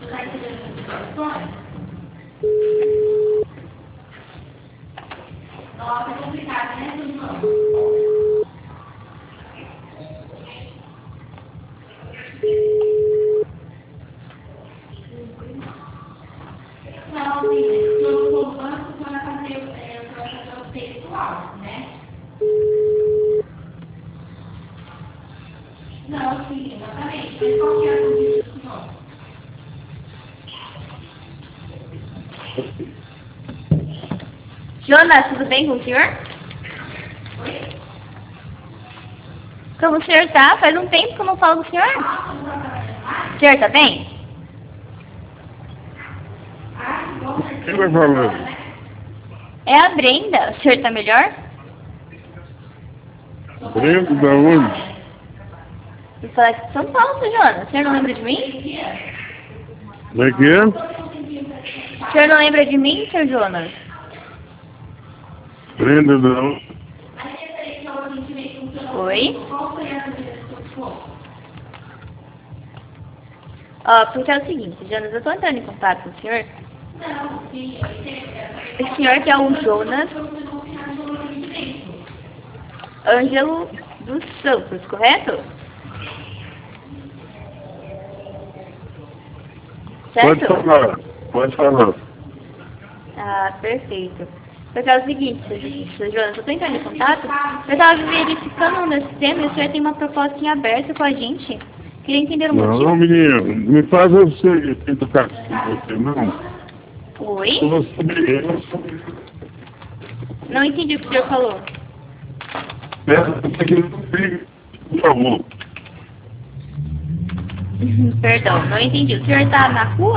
Nossa, é complicado, né, João? Não, sim, no banco você vai fazer o textual, né? Não, sim, exatamente. Mas qual que é a dúvida do senhor? Jonas, tudo bem com o senhor? Oi? Como o senhor tá? Faz um tempo que eu não falo com o senhor. Nossa, não está trabalhando mais? O senhor tá bem? Ah, que bom, né? Quem vai falando? Né? É a Brenda. O senhor tá melhor? Brenda da onde? Eu falei aqui de São Paulo, seu Jonas. O senhor não lembra de mim? Como é que é? O senhor não lembra de mim, seu Jonas? Brenda da onde? Oi? Qual foi a dúvida do seu esposo? Ó, porque é o seguinte, Jonas, eu tô entrando em contato com o senhor. Não, sim, eu entendi. O senhor que é o Jonas Ângelo dos Santos, correto? Pode Certo? falar, pode falar. Ah, perfeito. Porque é o seguinte, seu Jonas, eu tô entrando em contato, eu tava verificando no meu sistema e o senhor tem uma proposta em aberto com a gente. Queria entender o Não, motivo. menino, me faz você educar com você, não. Oi? Eu vou saber, Não entendi o que o senhor falou. peço você que não brigue, por favor. Perdão, não entendi. O senhor tá na rua?